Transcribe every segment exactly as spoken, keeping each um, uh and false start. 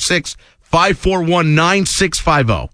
six, five four one, nine six five zero.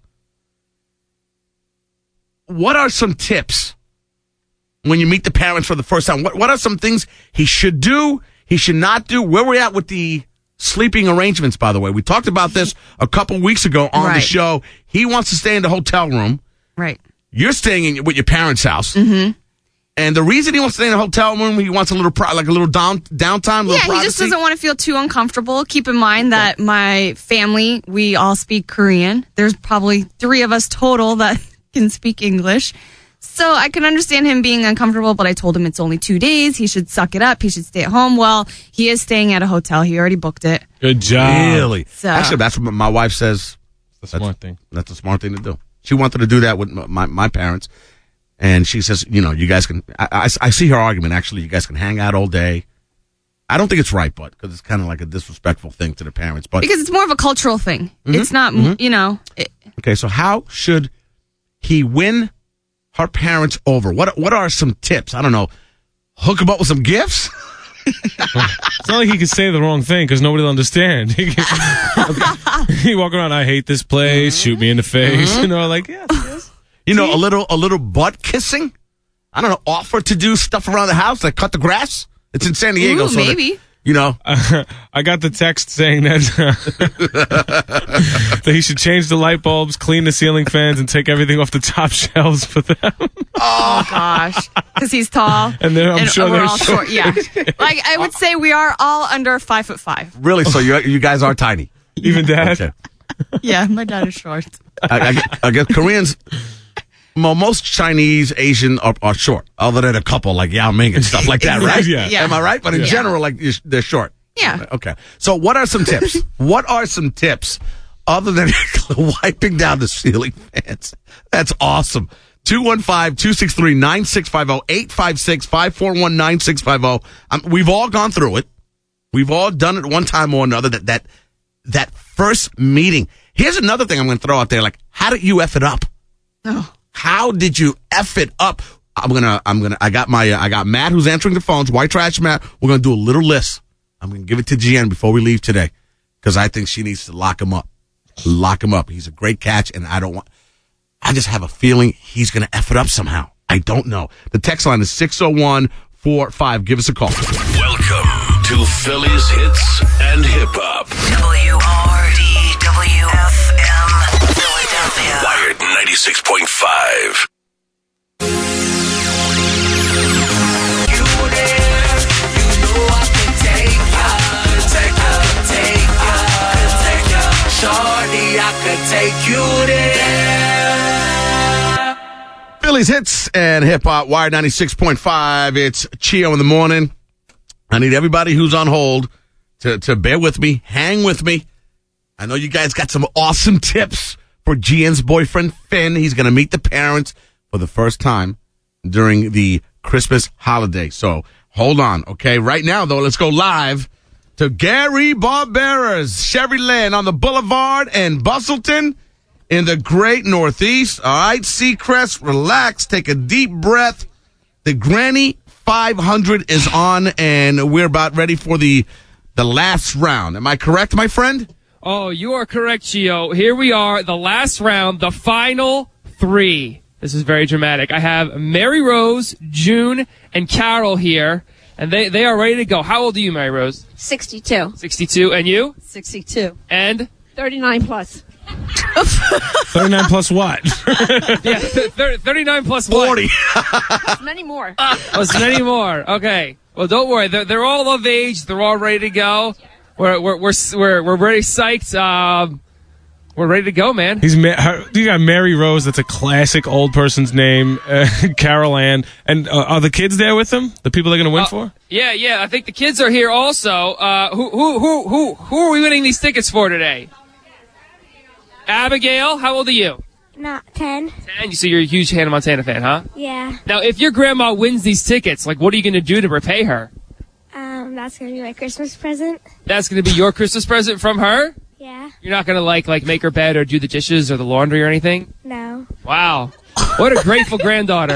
What are some tips when you meet the parents for the first time? What What are some things he should do, he should not do? Where we're at with the sleeping arrangements, by the way. We talked about this a couple weeks ago on right. the show. He wants to stay in the hotel room. Right. You're staying in, with your parents' house. Mm-hmm. And the reason he wants to stay in a hotel room, he wants a little, pri- like a little down, downtime, a little Yeah, privacy. he just doesn't want to feel too uncomfortable. Keep in mind that my family, we all speak Korean. There's probably three of us total that can speak English. So I can understand him being uncomfortable, but I told him it's only two days. He should suck it up. He should stay at home. Well, he is staying at a hotel. He already booked it. Good job. Really? So. Actually, that's what my wife says. That's a smart thing. That's a smart thing to do. She wanted to do that with my, my parents. And she says, you know, you guys can, I, I, I see her argument, actually, you guys can hang out all day. I don't think it's right, but, because it's kind of like a disrespectful thing to the parents. But Because it's more of a cultural thing. Mm-hmm, It's not, mm-hmm. you know. It, okay, so how should he win her parents over? What What are some tips? I don't know. Hook them up with some gifts? It's not like he could say the wrong thing because nobody will understand. He, can, he walk around, I hate this place, shoot me in the face. Mm-hmm. You know, like, yeah. yes. You know, a little a little butt kissing? I don't know, offer to do stuff around the house, like cut the grass? It's in San Diego. Ooh, so that, maybe. you know. Uh, I got the text saying that, uh, that he should change the light bulbs, clean the ceiling fans, and take everything off the top shelves for them. Oh, gosh. Because he's tall. And then I'm and sure we're they're all short. short. Yeah. Like, I would say we are all under five foot five. Really? So you you guys are tiny? Even Dad? Okay. Yeah, my dad is short. I, I, get- I guess Koreans, well, most Chinese, Asian are, are short, other than a couple like Yao Ming and stuff like that, right? Yeah. Yeah. Am I right? But in Yeah. general, like you're- they're short. Yeah. Okay. So what are some tips? What are some tips other than wiping down the ceiling fans? That's awesome. two one five, two six three, nine six five zero, eight five six, five four one, nine six five zero. Um, we've all gone through it. We've all done it one time or another. That that that first meeting. Here's another thing I'm going to throw out there. Like, how did you F it up? Oh. How did you F it up? I'm gonna, I'm gonna, I got my, uh, I got Matt who's answering the phones, White Trash Matt. We're gonna do a little list. I'm gonna give it to G N before we leave today, because I think she needs to lock him up. Lock him up. He's a great catch, and I don't want, I just have a feeling he's gonna F it up somehow. I don't know. The text line is six oh one four five. Give us a call. Welcome to Philly's Hits and Hip Hop. W R D W F M Philadelphia. Wired ninety-six point five. Philly's Hits and Hip Hop, Wired ninety-six point five. It's Chio in the morning. I need everybody who's on hold to, to bear with me, hang with me. I know you guys got some awesome tips for G N's boyfriend, Finn. He's going to meet the parents for the first time during the Christmas holiday. So hold on, okay? Right now, though, let's go live to Gary Barbera's Sherry Lynn on the Boulevard in Bustleton in the great Northeast. All right, Seacrest, relax, take a deep breath. The Granny five hundred is on, and we're about ready for the the last round. Am I correct, my friend? Oh, you are correct, Gio. Here we are, the last round, the final three. This is very dramatic. I have Mary Rose, June, and Carol here, and they, they are ready to go. How old are you, Mary Rose? sixty-two. sixty-two. And you? sixty-two. And? thirty-nine plus. thirty-nine plus what? Yeah, th- th- thirty-nine plus what? forty. Many more. Oh, it's many more. Okay. Well, don't worry. They're, they're all of age. They're all ready to go. We're we're we're we're, we're very psyched. Um, we're ready to go, man. He's ma- her, you got Mary Rose. That's a classic old person's name. Uh, Carol Ann. And uh, are the kids there with them? The people they're going to win Uh, for? Yeah, yeah. I think the kids are here also. Uh, who who who who who are we winning these tickets for today? Abigail, how old are you? Not ten. ten. So you're a huge Hannah Montana fan, huh? Yeah. Now, if your grandma wins these tickets, like, what are you going to do to repay her? Um, that's gonna be my Christmas present. That's going to be your Christmas present from her? Yeah. You're not going to, like, like make her bed or do the dishes or the laundry or anything? No. Wow. What a grateful granddaughter.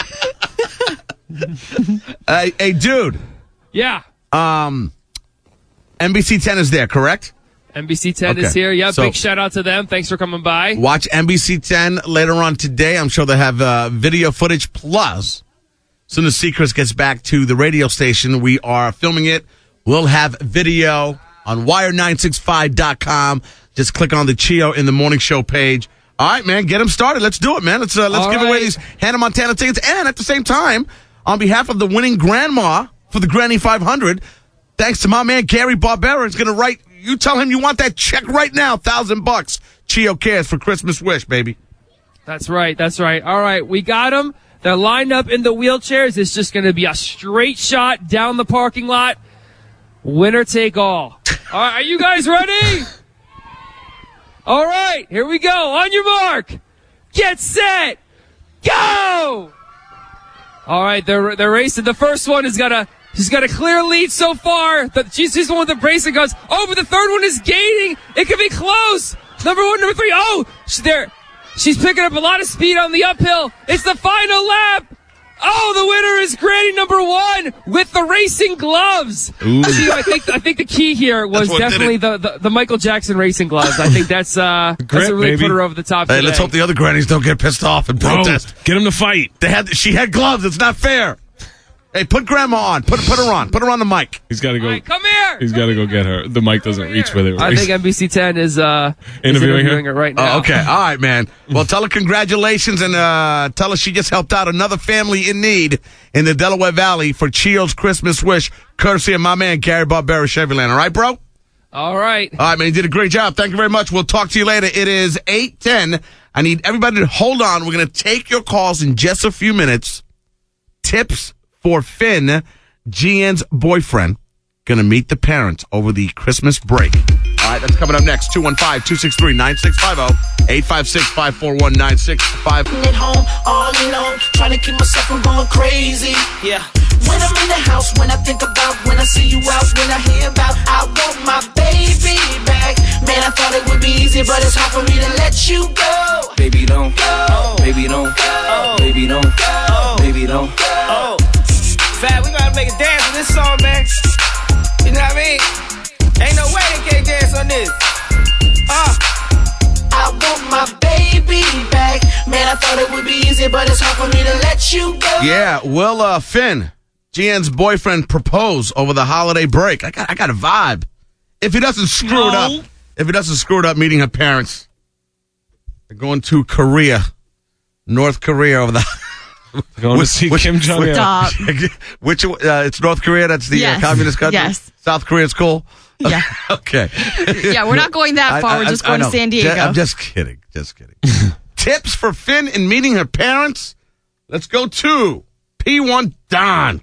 Hey, hey, dude. Yeah. Um, N B C ten is there, correct? N B C ten Okay. is here. Yeah, So- big shout out to them. Thanks for coming by. Watch N B C ten later on today. I'm sure they'll have uh, video footage. Plus, as soon as Seacrest gets back to the radio station, we are filming it. We'll have video on wire nine sixty-five dot com. Just click on the Chio in the Morning Show page. All right, man, get them started. Let's do it, man. Let's uh, let's All give away right. these Hannah Montana tickets. And at the same time, on behalf of the winning grandma for the Granny five hundred, thanks to my man Gary Barbera, is going to write. You tell him you want that check right now, thousand bucks. Chio cares for Christmas wish, baby. That's right. That's right. All right, we got them. They're lined up in the wheelchairs. It's just going to be a straight shot down the parking lot. Winner take all. All right, are you guys ready? All right, here we go. On your mark. Get set. Go! All right, they're they're racing. The first one has got a she's got a clear lead so far. The, she's, she's the one with the bracing goes. Oh, but the third one is gaining. It could be close. Number one, number three. Oh, she's there. She's picking up a lot of speed on the uphill. It's the final lap. Oh, the winner is Granny number one with the racing gloves. Ooh. See, I think I think the key here was That's what did definitely it. the, the the Michael Jackson racing gloves. I think that's uh that's Grip, what really baby. put her over the top. Hey, today. let's hope the other grannies don't get pissed off and Bro, protest. get him to fight. They had she had gloves. It's not fair. Hey, put grandma on. Put put her on. Put her on the mic. He's got to go. All right, come here. He's got to go get her. The mic doesn't Over reach here. with it. I think N B C ten is uh is Interviewing her? interviewing her right now. Oh, okay. All right, man. Well, tell her congratulations and uh, tell her she just helped out another family in need in the Delaware Valley for Chio's Christmas wish, courtesy of my man Gary Barbera Chevrolet. All right, bro? All right. All right, man. You did a great job. Thank you very much. We'll talk to you later. It is eight ten. I need everybody to hold on. We're going to take your calls in just a few minutes. Tips for Finn, G N's boyfriend, going to meet the parents over the Christmas break. All right, that's coming up next. two one five, two six three, nine six five zero, eight five six, five four one, nine six five zero. At home, all alone, trying to keep myself from going crazy. Yeah. When I'm in the house, when I think about, when I see you out, when I hear about, I want my baby back. Man, I thought it would be easy, but it's hard for me to let you go. Baby, don't Go. Baby, don't Go. Baby, don't Go. Baby, don't Oh. Fat, we gotta make a dance on this song, man. You know what I mean? Ain't no way they can't dance on this. Uh. I want my baby back. Man, I thought it would be easy, but it's hard for me to let you go. Yeah, well, uh, Finn, G N's boyfriend, proposed over the holiday break. I got, I got a vibe. If he doesn't screw it up, if he doesn't screw it up meeting her parents, they're going to Korea, North Korea over the. Going to Which- see which- Kim Jong Un. Stop. Which uh, it's North Korea. That's the Yes. uh, communist country. Yes. South Korea's cool. Yeah. Okay. Yeah, we're not going that far. I- We're I- just I going to know. San Ju- Diego. I'm just kidding. Just kidding. Tips for Finn in meeting her parents. Let's go to P one Don.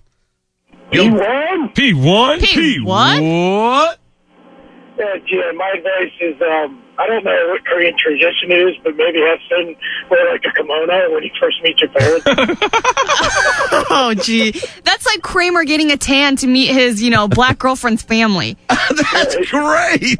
P one? P one? P one? What? Yeah, yeah, my advice is, um, I don't know what Korean tradition is, but maybe have Finn wear like a kimono when you first meet your parents. Oh, gee. That's like Kramer getting a tan to meet his, you know, black girlfriend's family. That's great.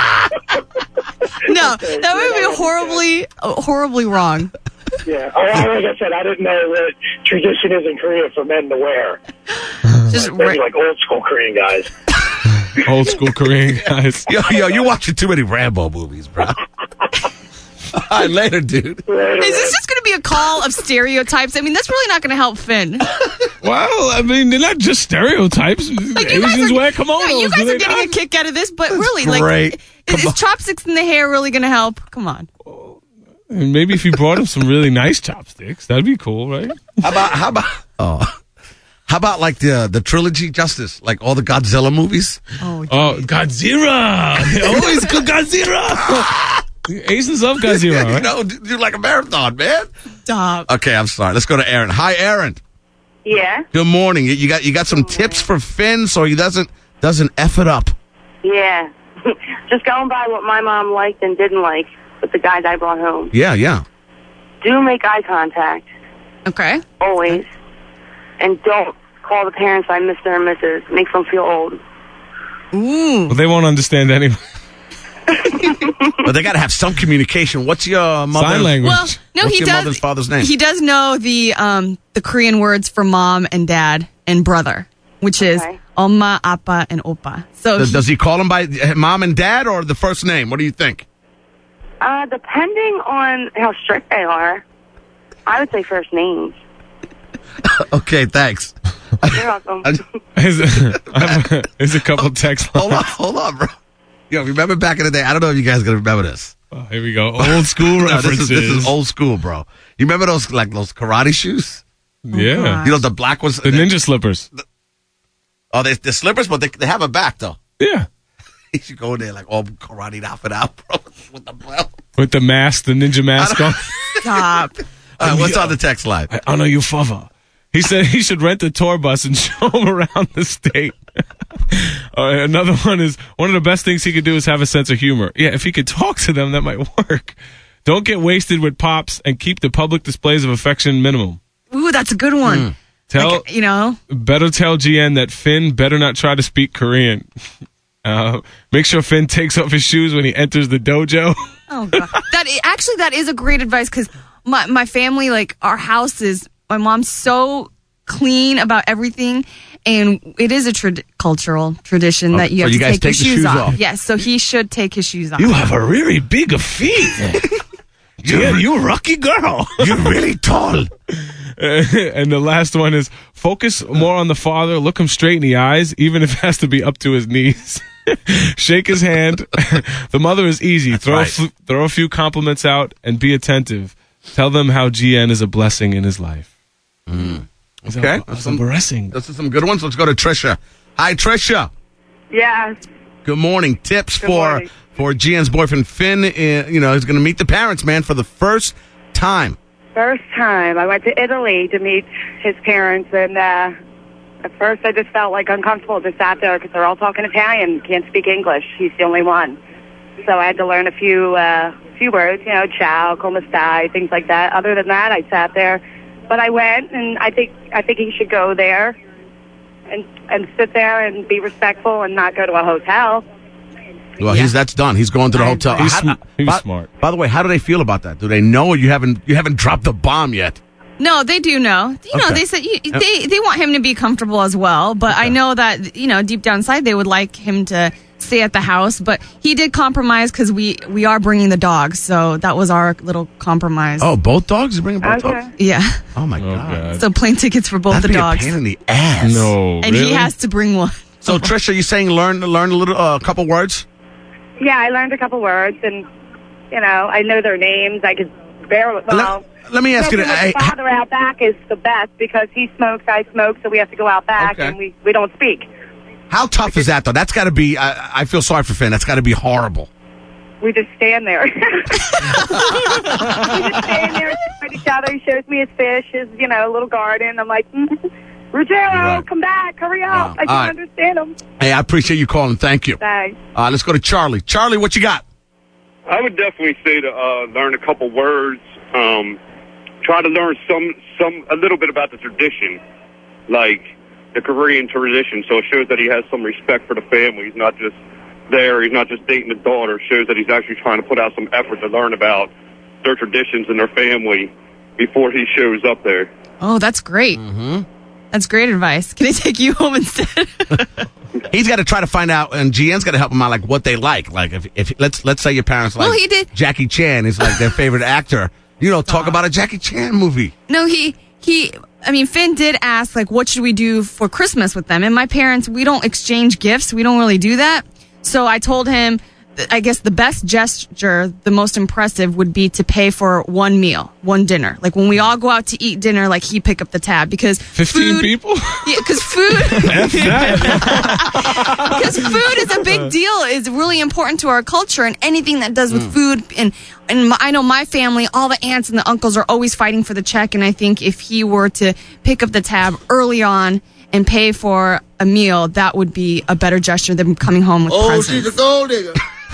No, that would be horribly, uh, horribly wrong. Yeah, I, I- like I said, I didn't know what tradition is in Korea for men to wear. Just Maybe ra- like old school Korean guys. Old school Korean guys. Yo, yo, you're watching too many Rambo movies, bro. All right, later, dude. Is this just going to be a call of stereotypes? I mean, that's really not going to help Finn. Well, I mean, they're not just stereotypes. Like, you guys Asians are, wear kimonos. no, you do guys they are getting not? a kick out of this, but really, like, great. is, is chopsticks in the hair really going to help? Come on. And maybe if you brought him some really nice chopsticks, that'd be cool, right? How about how about oh, how about like the the trilogy Justice, like all the Godzilla movies? Oh, Oh, Godzilla! They always go Godzilla! Asians love Godzilla, You right? know, do, do like a marathon, man. stop. Okay, I'm sorry. Let's go to Aaron. Hi, Aaron. Yeah, Good morning. You- You got you got some tips for Finn so he doesn't doesn't f it up. yeah. Just going by what my mom liked and didn't like with the guys I brought home. Yeah, yeah. Do make eye contact, Okay. always. And don't call the parents by Mister and Missus Makes them feel old. Ooh. Well, they won't understand anyway. But they got to have some communication. What's your mother? Sign language. Well, no, What's he your does. mother's father's name? He does know the um the Korean words for mom and dad and brother, which is Okay. Oma, Appa, and Opa. So Does, he- does he call him by mom and dad or the first name? What do you think? Uh, depending on how strict they are, I would say first names. Okay, thanks. You're welcome. Here's a, I have a- here's a couple text Hold on, lines. hold on, bro. Yo, remember back in the day? I don't know if you guys gonna remember this. Oh, here we go. Old school No, this, references. is, this is old school, bro. You remember those like those karate shoes? Yeah. You know the black ones. The ninja slippers. Oh, they they're slippers, but they they have a back though. Yeah. You should go in there like all karate outfit out, bro, with the belt. With the mask, the ninja mask on. Stop. All right, what's on the text line? I honor you, father. He said he should rent a tour bus and show him around the state. All right, another one is one of the best things he could do is have a sense of humor. Yeah, if he could talk to them, that might work. Don't get wasted with pops and keep the public displays of affection minimum. Ooh, that's a good one. Tell Like, you know, better tell G N that Finn better not try to speak Korean. Uh, make sure Finn takes off his shoes when he enters the dojo. oh god, that actually that is a great advice because my my family, like our house is, my mom's so clean about everything, and it is a trad- cultural tradition Oh, that you so have you to guys take, your take the shoes, shoes off. off. Yes, so he should take his shoes off. You have a really big feet. Yeah, you lucky girl. You're really tall. And the last one is focus more on the father. Look him straight in the eyes, even if it has to be up to his knees. Shake his hand. The mother is easy. Throw right. a f- throw a few compliments out and be attentive. Tell them how G N is a blessing in his life. Mm. Is Okay. that, that's embarrassing. Those are some good ones. Let's go to Trisha. Hi, Trisha. Yes. Good morning. Tips Good for morning. for G N's boyfriend Finn. Uh, you know, he's going to meet the parents, man, for the first time. First time I went to Italy to meet his parents, and uh, at first I just felt like uncomfortable. Just sat there because they're all talking Italian, can't speak English. He's the only one, so I had to learn a few uh, few words, you know, ciao, come stai, things like that. Other than that, I sat there, but I went, and I think I think he should go there and and sit there and be respectful and not go to a hotel. Well, he's that's done. He's going to the hotel. He's How- sm- he's by, smart. By the way, how do they feel about that? Do they know or you haven't you haven't dropped the bomb yet? No, they do know. You know, Okay. they said you, they they want him to be comfortable as well. But I know that, you know, deep down inside they would like him to stay at the house. But he did compromise because we we are bringing the dogs, so that was our little compromise. Oh, both dogs? You bringing both Okay. dogs? Yeah. Oh my Oh, god. God. So plane tickets for both That'd the be dogs, a pain in the ass. No, and really? he has to bring one. So Trisha, you saying learn learn a little a uh, couple words? Yeah, I learned a couple words, and you know, I know their names. I could barely. Well, let, let me ask you. smoking with Hey, the father out back is the best because he smokes, I smoke, so we have to go out back, Okay. and we we don't speak. how tough is that though? That's got to be. I, I feel sorry for Finn. That's got to be horrible. We just stand there. we just stand there and look at each other. He shows me his fish, his you know little garden. I'm like, mm, Ruggiero, Right. come back, hurry up! Wow. I don't All right. understand him. Hey, I appreciate you calling. Thank you. Thanks. Uh, let's go to Charlie. Charlie, what you got? I would definitely say to uh, learn a couple words. Um, try to learn some, some, a little bit about the tradition, like the Korean tradition. So it shows that he has some respect for the family. He's not just there. He's not just dating the daughter. It shows that he's actually trying to put out some effort to learn about their traditions and their family before he shows up there. Oh, that's great. Mm-hmm. That's great advice. Can I take you home instead? He's got to try to find out, and G N's got to help him out, like what they like. Like if, if let's let's say your parents like Well, he did- Jackie Chan is like their favorite actor. You know, talk about a Jackie Chan movie. No, he he. I mean, Finn did ask like, what should we do for Christmas with them? And my parents, we don't exchange gifts. We don't really do that. So I told him, I guess the best gesture, the most impressive, would be to pay for one meal, one dinner. Like when we all go out to eat dinner, like he pick up the tab because Fifteen food, people. Yeah, because food. Because food is a big deal. It's really important to our culture, and anything that does with Mm. food. And and my, I know my family, all the aunts and the uncles are always fighting for the check. And I think if he were to pick up the tab early on and pay for a meal, that would be a better gesture than coming home with presents. gold digger.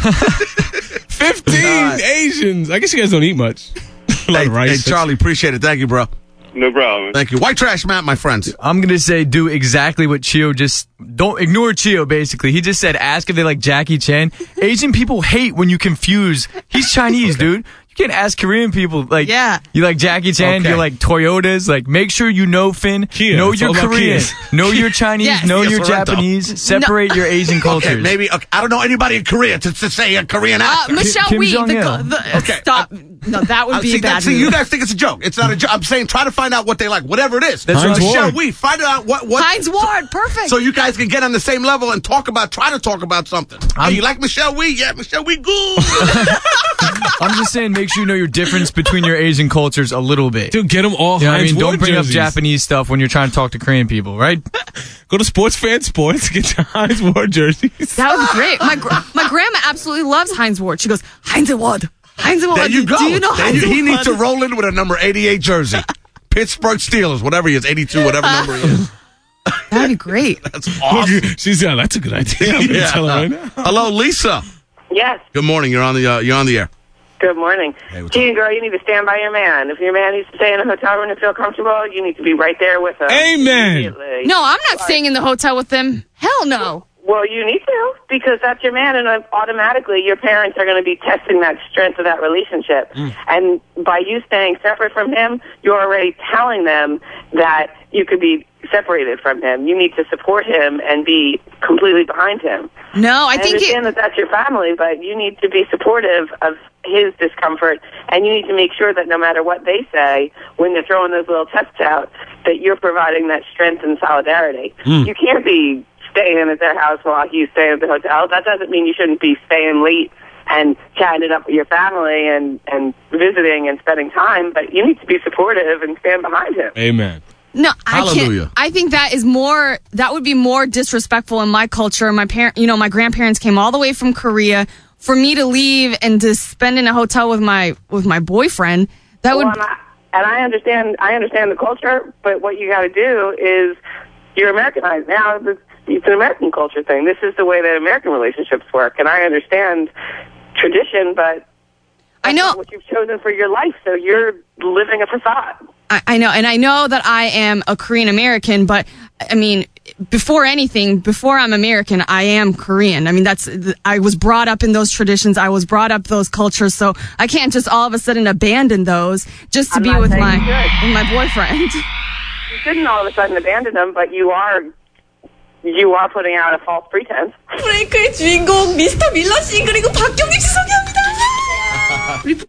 Fifteen Asians. I guess you guys don't eat much. A lot Hey, of rice. hey, Charlie, appreciate it. Thank you, bro. No problem. Thank you. White Trash Matt, my friends. I'm going to say do exactly what Chio just... Don't ignore Chio, basically. He just said ask if they like Jackie Chan. Asian people hate when you confuse. He's Chinese, dude. You can't ask Korean people, like, Yeah. you like Jackie Chan, Okay. you like Toyotas, like, make sure you know Finn, Kia, know it's your all about Korean, Kias. know your Chinese, Yes. know Kia your Sorrento. Japanese, separate your Asian cultures. Okay, maybe okay, I don't know anybody in Korea to, to say a Korean Uh, actor. Michelle Kim Wee. The, Jong-il. go- the, Okay. Stop. No, that would Uh, be see, a bad that, see, movie. you guys think it's a joke. It's not a joke. I'm saying try to find out what they like, whatever it is. That's Heinz right. Michelle Ward. Wee, find out what what. Heinz Ward. Perfect. So you guys can get on the same level and talk about, try to talk about something. Oh, you like Michelle Wee? Yeah, Michelle Wee, good. I'm just saying, make sure you know your difference between your Asian cultures a little bit. Dude, get them all You know what I Heinz mean? Don't Ward bring jerseys. up Japanese stuff when you're trying to talk to Korean people, right? Go to Sports Fan Sports, get your Heinz Ward jerseys. That would be great. My gr- my grandma absolutely loves Heinz Ward. She goes, Heinz Ward. Heinz Ward. There you go. Do you know There Heinz you- he Ward? needs to roll in with a number eighty-eight jersey. Pittsburgh Steelers, whatever he is, eighty-two, whatever number he is. That'd be great. That's awesome. She's yeah, that's a good idea. I'm gonna Yeah. tell her right now. Hello, Lisa. Yes. Good morning. You're on the uh, you're on the air. Good morning. Hey, what's Teen girl, you need to stand by your man. If your man needs to stay in a hotel room to feel comfortable, you need to be right there with him. Amen. Immediately. No, I'm not staying in the hotel with them. Hell no. Well, you need to, because that's your man, and uh, automatically your parents are going to be testing that strength of that relationship. Mm. And by you staying separate from him, you're already telling them that you could be separated from him. You need to support him and be completely behind him. No, I think it, understand that that's your family, but you need to be supportive of his discomfort, and you need to make sure that no matter what they say, when they're throwing those little tests out, that you're providing that strength and solidarity. Mm. You can't be staying at their house while he's staying at the hotel. That doesn't mean you shouldn't be staying late and chatting it up with your family and, and visiting and spending time, but you need to be supportive and stand behind him. Amen. no, I Hallelujah. can't. I think that is more, that would be more disrespectful in my culture. My parent, you know, my grandparents came all the way from Korea for me to leave and to spend in a hotel with my, with my boyfriend. That would, Well, and, I, and I understand, I understand the culture, but what you got to do is you're Americanized now. It's, it's an American culture thing. This is the way that American relationships work, and I understand tradition, but I know that's not what you've chosen for your life. So you're living a facade. I, I know, and I know that I am a Korean American, but I mean, before anything, before I'm American, I am Korean. I mean, that's, I was brought up in those traditions. I was brought up those cultures. So I can't just all of a sudden abandon those just to I'm be not with saying my, you should. with my boyfriend. You shouldn't all of a sudden abandon them, but you are, you are putting out a false pretense. 브레이크의 주인공 미스터 밀러 씨 그리고 박경민 씨 소개합니다.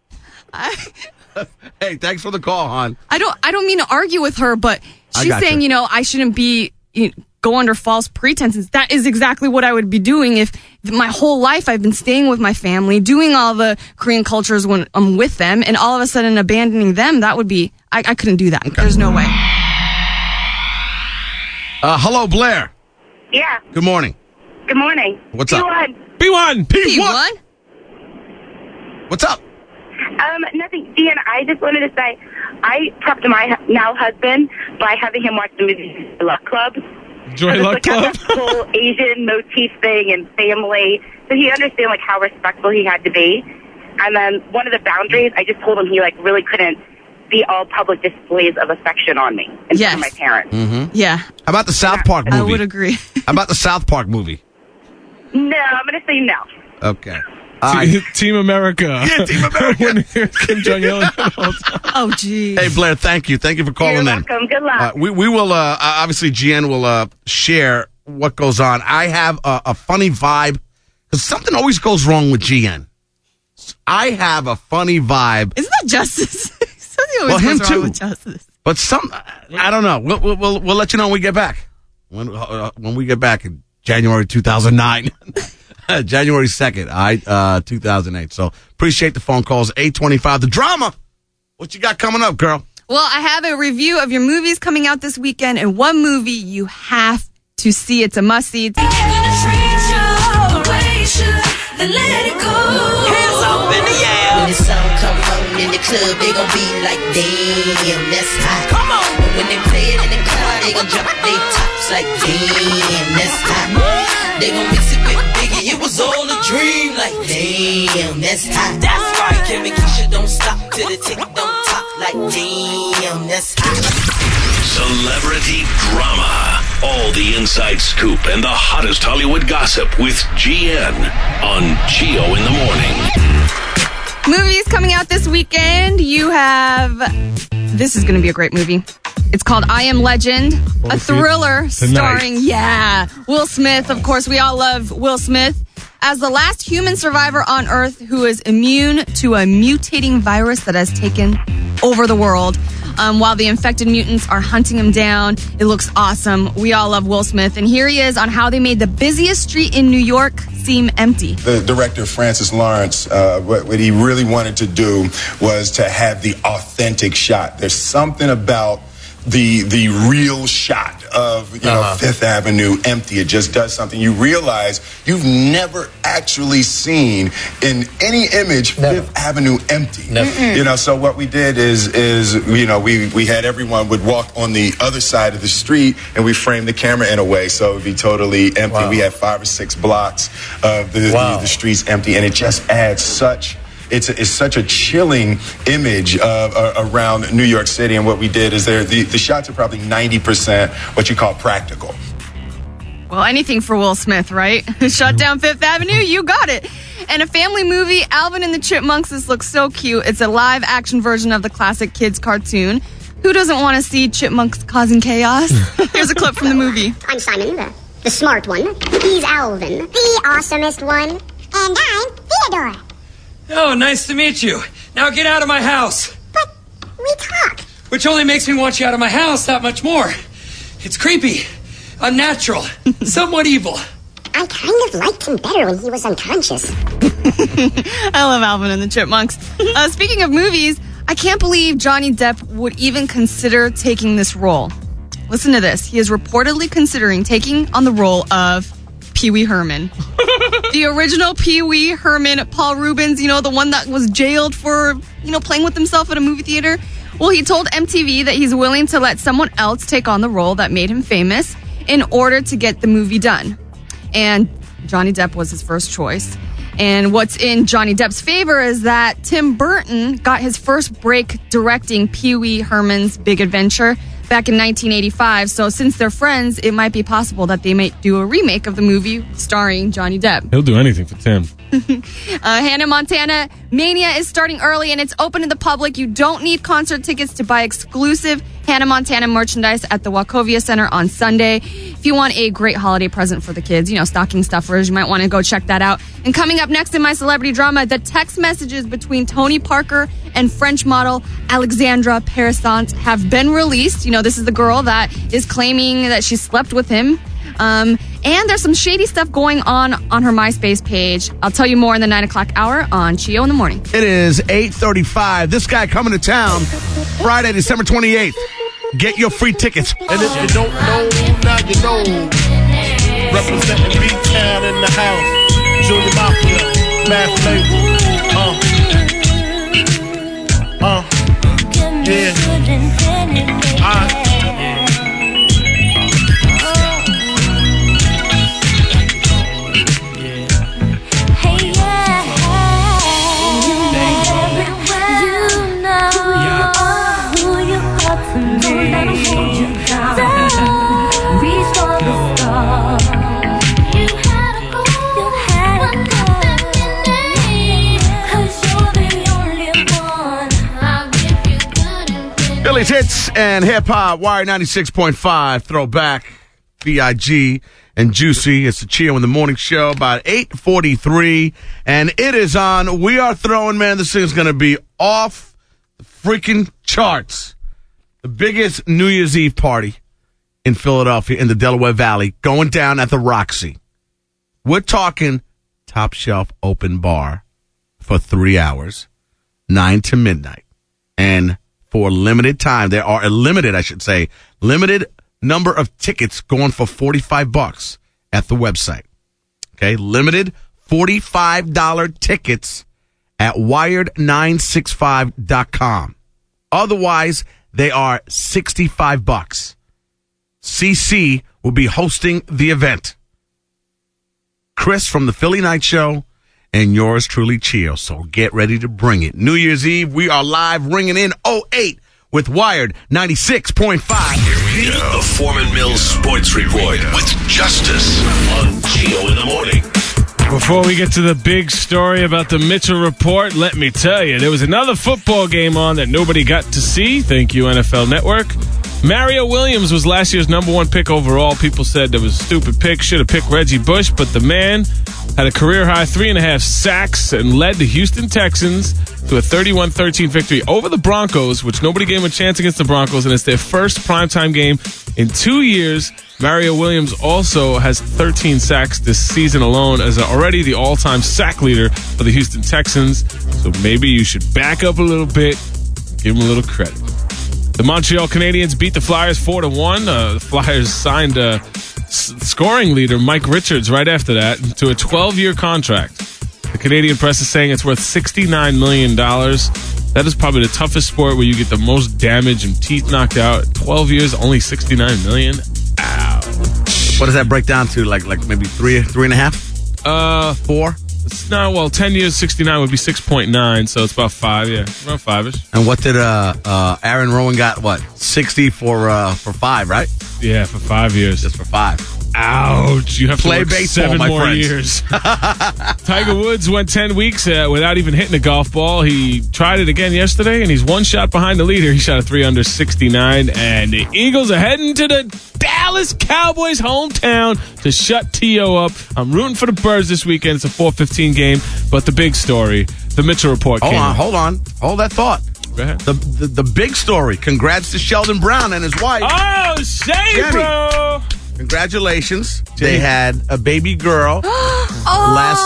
Hey, thanks for the call, hon. I don't, I don't mean to argue with her, but I she's gotcha. saying, you know, I shouldn't be, you know, go under false pretenses. That is exactly what I would be doing if my whole life I've been staying with my family, doing all the Korean cultures when I'm with them, and all of a sudden abandoning them. That would be, I, I couldn't do that. There's no way. Uh, hello, Blair. Yeah. Good morning. Good morning. What's up? P one. P one. P one. What's up? Um, nothing. Ian, I just wanted to say, I prepped my hu- now husband by having him watch the movie Luck Club. Joy So Luck it's like Club. that whole Asian motif thing and family. So he understand like how respectful he had to be. And then one of the boundaries, I just told him he like really couldn't be all public displays of affection on me in Yes. front of my parents. Mm-hmm. Yeah. How about the South Park movie? I would agree. How about the South Park movie? No, I'm going to say no. Okay. Te- Team America. Yeah, Team America. When Kim Jong Il. Oh, gee. Hey, Blair, thank you. Thank you for calling You're in. welcome. Good luck. Uh, we, we will, uh, obviously, G N will uh, share what goes on. I have a, a funny vibe, because something always goes wrong with G N. I have a funny vibe. Isn't that Justice? Something always Well, him goes wrong too. with Justice. But some, I don't know. We'll, we'll, we'll, we'll let you know when we get back. When, uh, when we get back in January two thousand nine. January second, all right, uh, two thousand eight. So appreciate the phone calls. eight twenty-five. The drama. What you got coming up, girl? Well, I have a review of your movies coming out this weekend, and one movie you have to see. It's a must-see. It's- Then let it go. Hands up in the air. When the song come on in the club, they gon' be like, damn, that's hot. Come on. But when they play it in the car, they gon' drop their tops like, damn, that's hot. They gon' mix it with Biggie, it was all a dream. Like, damn, that's hot. That's right. Kim and Keisha don't stop till the tick don't top. Like, damn, that's hot. Celebrity drama. All the inside scoop and the hottest Hollywood gossip with G N on Geo in the Morning. Movies coming out this weekend. You have, this is going to be a great movie. It's called I Am Legend, a thriller starring, yeah, Will Smith. Of course, we all love Will Smith as the last human survivor on Earth who is immune to a mutating virus that has taken over the world. Um, while the infected mutants are hunting him down, it looks awesome. We all love Will Smith. And here he is on how they made the busiest street in New York seem empty. The director, Francis Lawrence, uh, what, what he really wanted to do was to have the authentic shot. There's something about the the real shot of, you know, uh-huh. Fifth Avenue empty. It just does something. You realize you've never actually seen in any image never. Fifth Avenue empty. Never. You know, so what we did is is you know we we had everyone would walk on the other side of the street, and we framed the camera in a way so it would be totally empty. Wow. We had five or six blocks of the, wow. the the streets empty, and it just adds such. It's, a, it's such a chilling image of, uh, around New York City. And what we did is there the, the shots are probably ninety percent what you call practical. Well, anything for Will Smith, right? Shut down Fifth Avenue, you got it. And a family movie, Alvin and the Chipmunks. This looks so cute. It's a live action version of the classic kids cartoon. Who doesn't want to see chipmunks causing chaos? Here's a clip from the movie. I'm Simon, the, the smart one. He's Alvin, the awesomest one. And I'm Theodore. Oh, nice to meet you. Now get out of my house. But we talk. Which only makes me want you out of my house that much more. It's creepy, unnatural, somewhat evil. I kind of liked him better when he was unconscious. I love Alvin and the Chipmunks. Uh, speaking of movies, I can't believe Johnny Depp would even consider taking this role. Listen to this. He is reportedly considering taking on the role of Pee Wee Herman. The original Pee Wee Herman, Paul Reubens, you know, the one that was jailed for, you know, playing with himself at a movie theater. Well, he told M T V that he's willing to let someone else take on the role that made him famous in order to get the movie done. And Johnny Depp was his first choice. And what's in Johnny Depp's favor is that Tim Burton got his first break directing Pee Wee Herman's Big Adventure back in nineteen eighty-five. So since they're friends, it might be possible that they might do a remake of the movie starring Johnny Depp. He'll do anything for Tim. uh, Hannah Montana Mania is starting early and it's open to the public. You don't need concert tickets to buy exclusive Hannah Montana merchandise at the Wachovia Center on Sunday. If you want a great holiday present for the kids, you know, stocking stuffers, you might want to go check that out. And coming up next in my celebrity drama, the text messages between Tony Parker and French model Alexandra Perisant have been released. You know, this is the girl that is claiming that she slept with him. Um, and there's some shady stuff going on on her MySpace page. I'll tell you more in the nine o'clock hour on Chio in the Morning. It is eight thirty-five. This guy coming to town Friday, December twenty-eighth. Get your free tickets. And if you don't know, now you know. Representing B-Town in the house. Junior Mafia, Math Label. Uh. Uh. Yeah. I. Philly's Hits and Hip Hop, Wire ninety-six point five, Throwback, B I G and Juicy. It's the Chio in the Morning Show, about eight forty-three, and it is on. We are throwing, man, this thing's going to be off the freaking charts. The biggest New Year's Eve party in Philadelphia, in the Delaware Valley, going down at the Roxy. We're talking top shelf open bar for three hours, nine to midnight. And for a limited time, there are a limited, I should say, limited number of tickets going for forty-five bucks at the website. Okay, limited forty-five dollars tickets at wired nine sixty-five dot com. Otherwise, they are sixty-five bucks. C C will be hosting the event. Chris from the Philly Night Show and yours truly, Chio. So get ready to bring it. New Year's Eve, we are live ringing in oh eight with Wired ninety-six point five. Here we go. The Foreman Mills Sports Report with Justice on Chio in the Morning. Before we get to the big story about the Mitchell Report, let me tell you, there was another football game on that nobody got to see. Thank you, N F L Network. Mario Williams was last year's number one pick overall. People said that was a stupid pick. Should have picked Reggie Bush, but the man had a career-high three and a half sacks and led the Houston Texans to a thirty-one thirteen victory over the Broncos, which nobody gave him a chance against the Broncos, and it's their first primetime game in two years. Mario Williams also has thirteen sacks this season alone, as already the all-time sack leader for the Houston Texans. So maybe you should back up a little bit, give him a little credit. The Montreal Canadiens beat the Flyers four to one. Uh, the Flyers signed uh, s- scoring leader Mike Richards right after that to a twelve-year contract. The Canadian press is saying it's worth sixty-nine million dollars. That is probably the toughest sport where you get the most damage and teeth knocked out. twelve years, only sixty-nine million dollars. Ouch. What does that break down to? Like like maybe three, three and a half? Uh, Four? It's not, well, ten years, sixty-nine would be six point nine, so it's about five, yeah. Around five-ish. And what did uh, uh, Aaron Rowan got? What? sixty for uh, for five, right? Yeah, for five years. Just for five. Ouch. You have Play to work baseball, seven my more friends. years. Tiger Woods went ten weeks uh, without even hitting a golf ball. He tried it again yesterday, and he's one shot behind the leader. He shot a three under sixty-nine, and the Eagles are heading to the Dallas Cowboys' hometown to shut T O up. I'm rooting for the Birds this weekend. It's a four fifteen game, but the big story, the Mitchell Report Hold came on, out. hold on. Hold that thought. Go ahead. The, the the big story. Congrats to Sheldon Brown and his wife. Oh, Shay, Jenny. bro. Congratulations. They had a baby girl last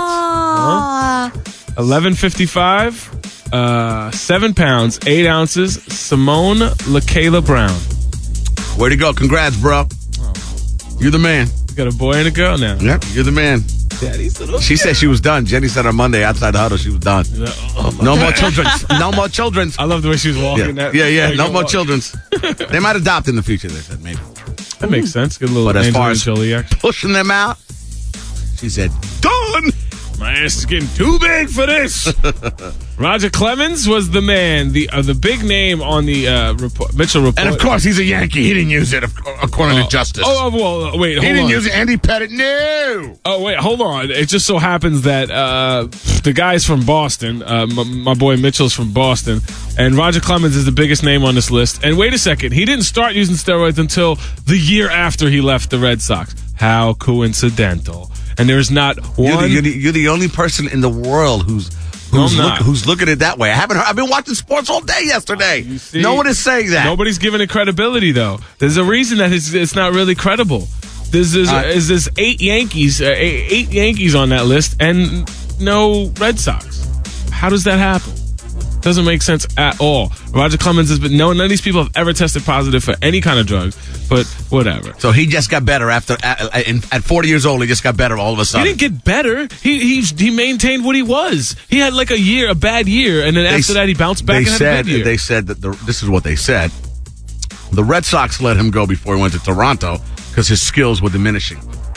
night. Huh? eleven fifty-five, uh, seven pounds, eight ounces. Simone LaKayla Brown. Way to go. Congrats, bro. You're the man. You got a boy and a girl now. Yep, you're the man. Daddy's little She said she was done. Jenny said on Monday outside the huddle she was done. Oh, No more children. No more children. I love the way she was Yeah, walking. That, yeah, yeah. No more walk. children's. They might adopt in the future, they said, maybe. That makes sense. Good little But as far Angelina as Jolie action. pushing them out, she said, done. My ass is getting too big for this. Roger Clemens was the man, the uh, the big name on the uh, report, Mitchell Report. And of course, he's a Yankee. He didn't use it, according Oh, to Justice. Oh, oh, well, wait, hold he didn't on. use it. Andy Pettit, no. Oh, wait, hold on. It just so happens that uh, the guy's from Boston. Uh, my, my boy Mitchell's from Boston. And Roger Clemens is the biggest name on this list. And wait a second. He didn't start using steroids until the year after he left the Red Sox. How coincidental. And there's not one... You're the, you're, the, you're the only person in the world who's No, who's, I'm look, not. who's looking at it that way. I haven't heard. I've been watching sports all day yesterday. See, no one is saying that. Nobody's giving it credibility, though. There's a reason that it's, it's not really credible. There's, there's, Uh, is there's eight Yankees, uh, eight, eight Yankees on that list, and no Red Sox. How does that happen? Doesn't make sense at all. Roger Clemens has been. No, none of these people have ever tested positive for any kind of drugs, but whatever. So he just got better after at, at forty years old. He just got better all of a He sudden. didn't get better. He he he maintained what he was. He had like a year, a bad year, and then They after s- that he bounced back They and said had a good year. they said that the, this is what they said. The Red Sox let him go before he went to Toronto because his skills were diminishing.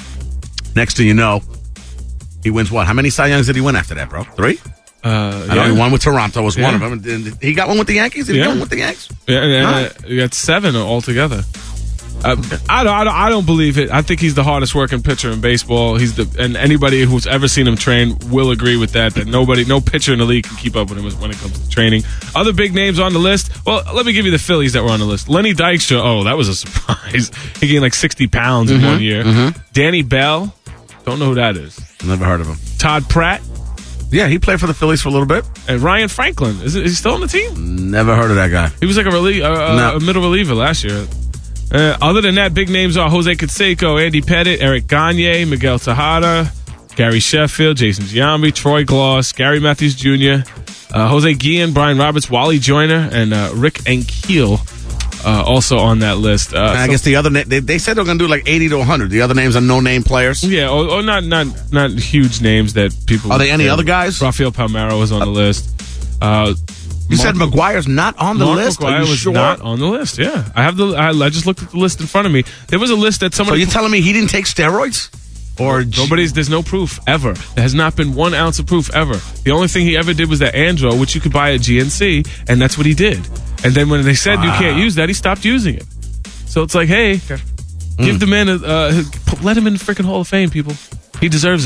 Next thing you know, he wins what? How many Cy Youngs did he win after that, bro? Three? Uh, I know yeah. he won with Toronto was one Yeah. of them. And he got one with the Yankees. Did he Yeah. get one with the Yankees? Yeah, and, Huh. and, uh, you got seven altogether. Uh, I, don't, I don't. I don't believe it. I think he's the hardest working pitcher in baseball. He's the and anybody who's ever seen him train will agree with that. That nobody, no pitcher in the league can keep up with him when it comes to training. Other big names on the list. Well, let me give you the Phillies that were on the list. Lenny Dykstra. Oh, that was a surprise. He gained like sixty pounds in Mhm, one year. mhm. Danny Bell. Don't know who that is. Never heard of him. Todd Pratt. Yeah, he played for the Phillies for a little bit. And Ryan Franklin. Is, it, is he still on the team? Never heard of that guy. He was like a, relie- uh, uh, No. a middle reliever last year. Uh, other than that, big names are Jose Canseco, Andy Pettit, Eric Gagne, Miguel Tejada, Gary Sheffield, Jason Giambi, Troy Gloss, Gary Matthews Junior, uh, Jose Guillen, Brian Roberts, Wally Joyner, and uh, Rick Ankiel uh, also on that list. Uh, And I so- guess the other na- they, they said they're going to do like eighty to one hundred. The other names are no name players. Yeah, or, or not not not huge names that people. Are they any yeah. other guys? Rafael Palmeiro was on the list. Uh, You said McGuire's not on the Mark list? Are McGwire you was sure? not on the list. Yeah, I have the. I, I just looked at the list in front of me. There was a list that So somebody. you're telling me he didn't take steroids? Or Nobody's. There's no proof ever. There has not been one ounce of proof ever. The only thing he ever did was that Andro, which you could buy at G N C, and that's what he did. And then when they said you can't use that, he stopped using it. So it's like, hey, give the man a uh, let him in the freaking Hall of Fame, people. He deserves it.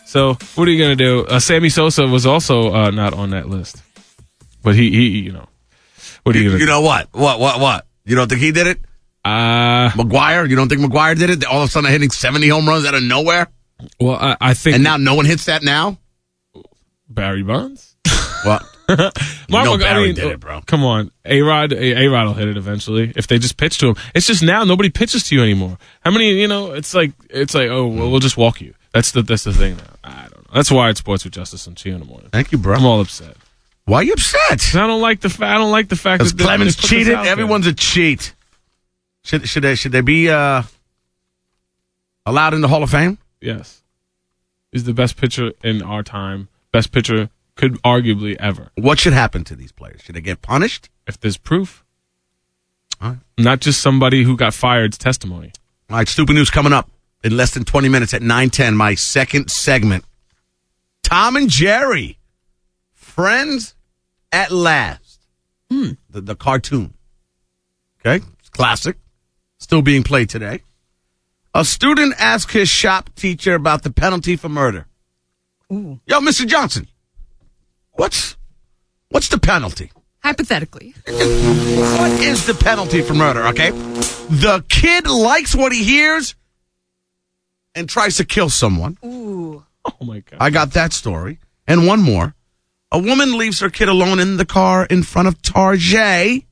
So what are you gonna do? Uh, Sammy Sosa was also uh, not on that list, but he, he, you know, what are you, you gonna You do? know what? What? What? What? You don't think he did it? Uh, McGuire? You don't think McGuire did it? All of a sudden hitting seventy home runs out of nowhere? Well, I, I think. And now no one hits that now? Barry Bonds? What? Mark know McGuire, Barry I mean, did it, bro. Come on. A-Rod, A- A-Rod will hit it eventually if they just pitch to him. It's just now nobody pitches to you anymore. How many, you know, it's like, it's like, oh, well, we'll just walk you. That's the, that's the thing now. I don't know. That's why it's Sports with Justice and Chio in the morning. Thank you, bro. I'm all upset. Why are you upset? I don't like the, fa- I don't like the fact Because that they- Clemens they put this cheated. out there. Everyone's a cheat. Should should they should they be uh, allowed in the Hall of Fame? Yes. He's the best pitcher in our time. Best pitcher could arguably ever. What should happen to these players? Should they get punished? If there's proof. All right. Not just somebody who got fired's testimony. All right, stupid news coming up in less than twenty minutes at nine ten. My second segment. Tom and Jerry, friends at last. Hmm. The, the cartoon. Okay, it's classic. Still being played today. A student asked his shop teacher about the penalty for murder. Ooh. Yo, Mister Johnson, what's what's the penalty? Hypothetically. What is the penalty for murder, okay? The kid likes what he hears and tries to kill someone. Ooh. Oh, my God. I got that story. And one more. A woman leaves her kid alone in the car in front of Tarjay